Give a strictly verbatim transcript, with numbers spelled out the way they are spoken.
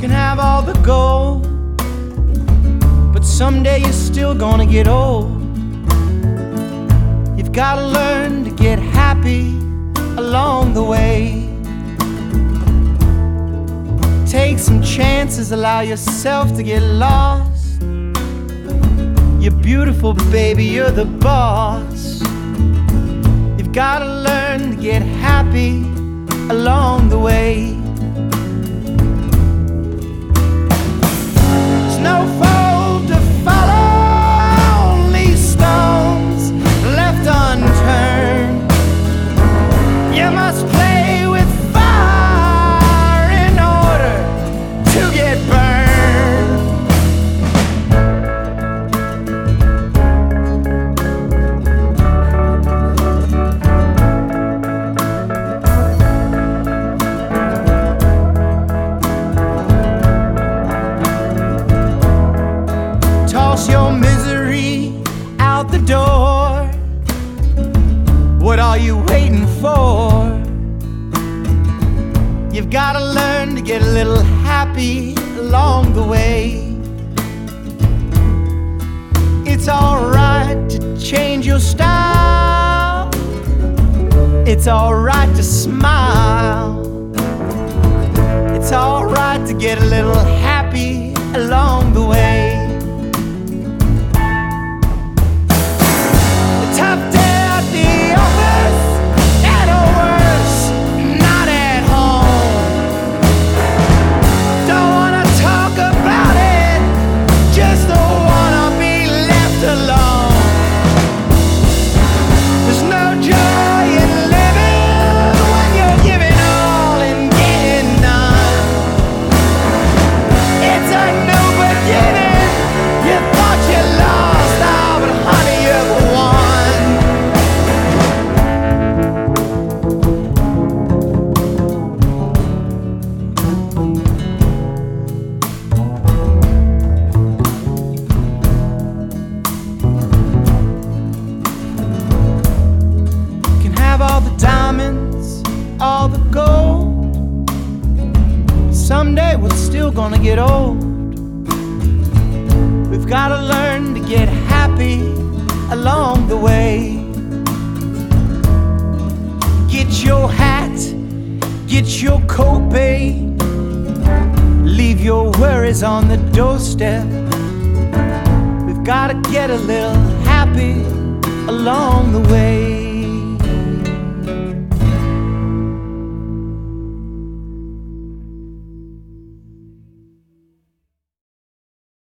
can have all the gold, but someday you're still gonna get old. You've gotta learn to get happy along the way. Take some chances, allow yourself to get lost. You're beautiful, but baby, you're the boss. You've gotta learn to get happy along the way. There's no fold to follow, only stones left unturned. You must play with fire in order to get burned. Toss your misery out the door. What are you waiting for? You've gotta learn to get a little happy along the way. It's alright to change your style. It's alright to smile. It's alright to get a little happy along the way. A tough day at the office, and or worse, not at home. Don't wanna talk about it, just don't wanna be left alone. There's no joy in living when you're giving all and getting none. It's a new beginning. You thought you lost, oh, but honey, you've won. You can have all the diamonds, all the gold, but someday we're still gonna get old. We've gotta learn to get happy along the way. Get your hat, get your coat, babe. Leave your worries on the doorstep. We've gotta get a little happy along the way.